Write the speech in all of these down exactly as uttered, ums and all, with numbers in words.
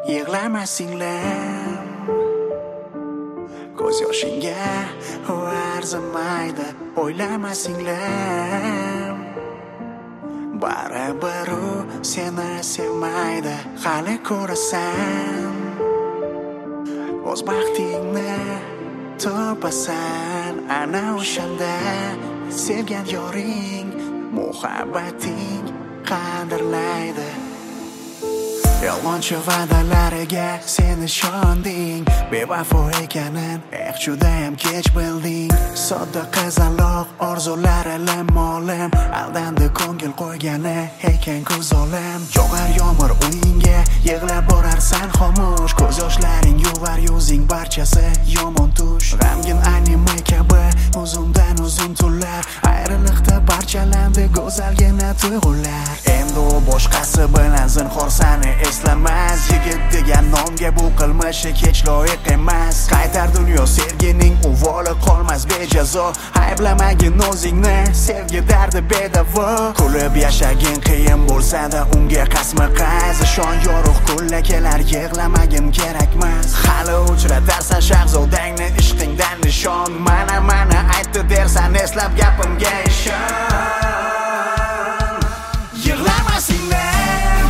yig'lama singlim. Ko'z yoshingga u arzimaydi, o'ylama singlim. Baribir u seni sevmaydi, hali ko'rasan. O'z baxtingni topasan, ana o'shanda sevgan yoring muhabbating qadrlaydi. Yolg'onchi va'dalariga sen ishonding, bevafo ekanin eh judayam kech bilding. Sodda qizaloq orzulari lim-molim, aldandi ko'ngil qo'ygani ekan ko'z olim. Yog'ar yomg'ir uyingga, yig'lab borarsan xomush, ko'z yoshlaring yuvar yuzing barchasi yomon tush. G'amgin anime kabi uzundan uzun tunlar, ayriliqda parchalandi go'zalgina tuyg'ular. Endi u boshqasi bilan zinhor sani eslamas, yigit degan nomga bu qilmishi hech loyiq emas. Qaytar dunyo sevgining uvoli qolmas bejazo, ayblamagin o'zingni, sevgi dardi bedavo. Kulib yashagin qiyin bo'lsa-da unga qasmi-qaz, ishon yorug' kunlar kelar, yig'lamagin kerakmas. Hali uchratarsan shahzodangni ishqingdan nishon, mana mana aytdi dersan eslab gapimga ishon. Yig'lama singlim,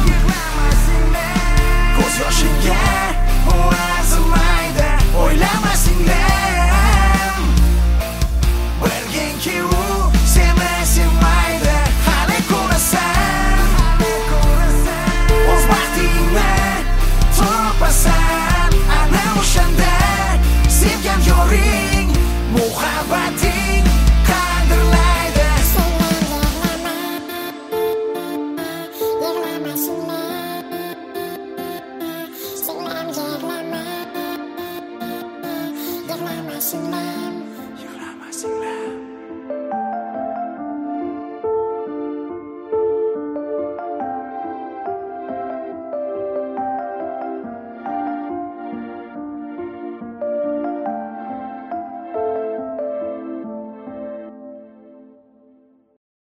ko'z yoshingga u arzimaydi, o'ylama singlim. Bilginki u seni sevmaydi, hali ko'rasan. O'z baxtingni topasan, ana o'shanda sevgan yoring muhabbating qadrlaydi. Yig'lama singlim.